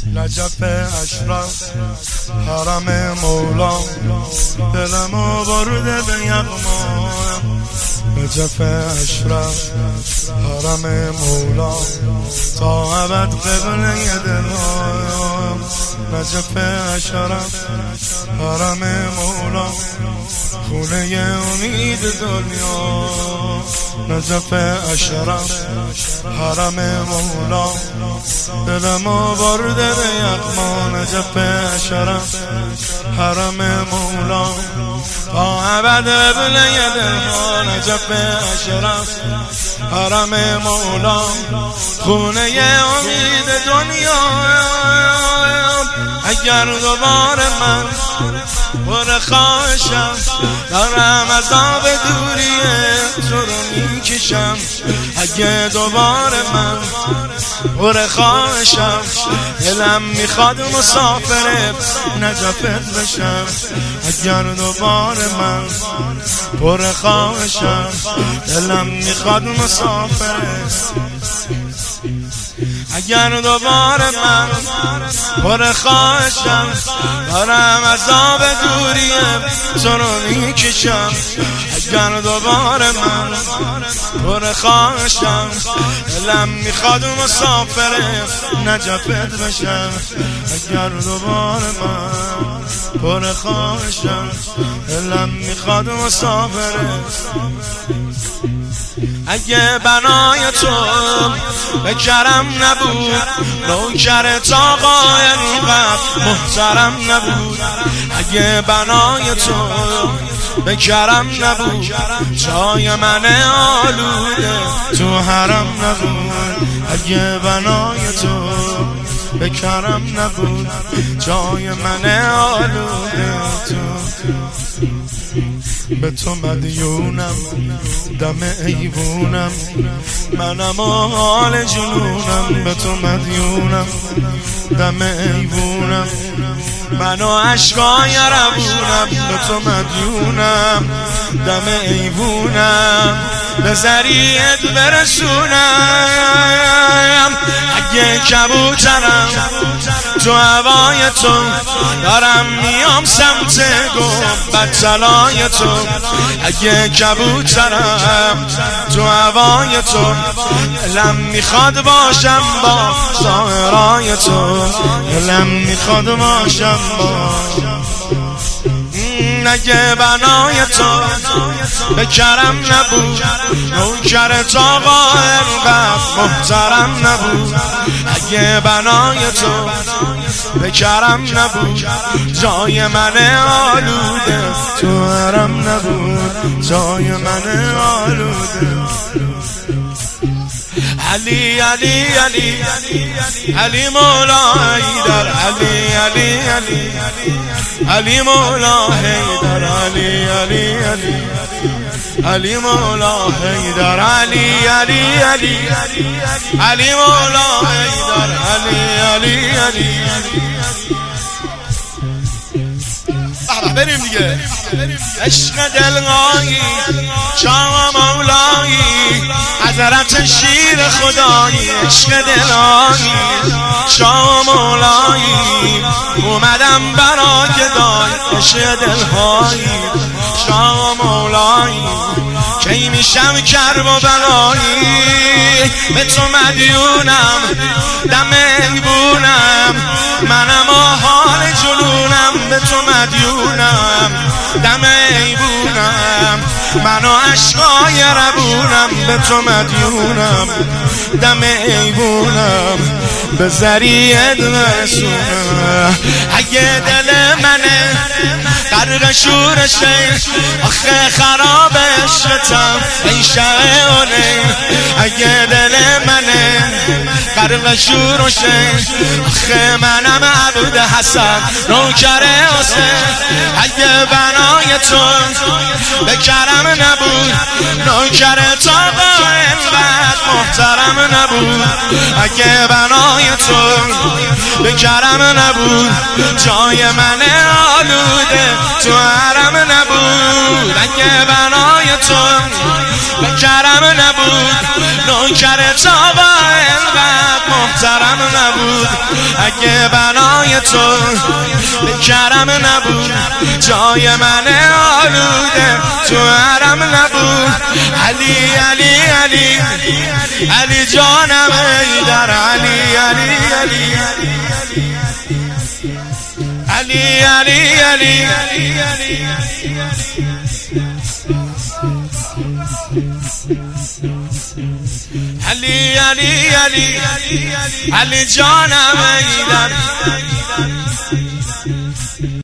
نجف اشرف حرم مولا دلمو برده به یغما نجف اشرف حرم مولا تا ابد قبله دلم نجف اشرف حرم مولا خونه امید دنیا نجف اشرف حرم مولا دلمو برده به یغما نجف اشرف حرم مولا تا ابد قبله دلها نجف اشرف حرم مولا خونه امید دنیا اگر دوباره من پر خواهشم دارم عذاب دوریه تو رو میکشم اگه دوباره من پر خواهشم دلم میخواد مسافر نجفت بشم اگر دوباره من پر خواهشم دلم میخواد مسافر اگر دوباره من پر خواهشم دارم عذاب دوریم تو رو میکشم اگر دوباره من پر خواهشم دلم میخواد مسافر نجفت بشم اگر دوباره من پر خواهشم دلم میخواد مسافر اگه بنای تو به کرم نبود نوکرت آقا اینقدر محترم نبود اگه بنای تو به کرم نبود جای من آلوده تو حرم نبود اگه بنای تو به کرم نبود جای من آلوده تو به تو مدیونم دم ایوونم منم حال جنونم به تو مدیونم دم ایوونم منو عشقای ربونم به تو مدیونم دم ایوونم به ذریعت برسونم اگه کبوترم تو هوای تو دارم میام سمت گنبدطلای تو اگه کبوترم تو هوای تو دلم میخواد باشم با زهرای تو دلم میخواد باشم با اگه بنای تو به کرم نبود نوکرت آقا اینقدر محترم نبود اگه بنای تو به کرم نبود جای من آلوده تو حرم نبود جای من آلوده علی علی علی علی مولا حیدر علی علی علی علی مولا حیدر علی علی علی علی مولا حیدر علی علی علی علی مولا حیدر علی علی علی بریم دیگه عشق دلغایی شاه مولایی حضرت شیر خدایی عشق دلغایی شاه مولایی اومدم برا گدای عشق دلهایی شاه مولایی کی میشم کرب و بلایی به تو مدیونم دم ایوونم منم حال جنونم به تو مدیونم دم ایوونم منو عشقای ربونم به تو مدیونم دم ایوونم به ذریعت برسونم اگه دل منه غرق شورشه آخه خراب عشقتم ای شعونه اگه دل منه غرق شورشه آخه منم عبد حسن نوکر حسین اگه بنای تو به کرم نبود نوکرت آقا اینقدر محترم نبود اگه بنای تو به کرم نبود جای من آلوده تو حرم نبود اگه بنای تو به کرم نبود نوکرت آقا اینقدر بهترم نبود اگه برای تو به کرم نبود جای من آلوده تو حرم نبود علی علی علی علی جانم در علی علی علی علی علی علی علی علی علی علی جانم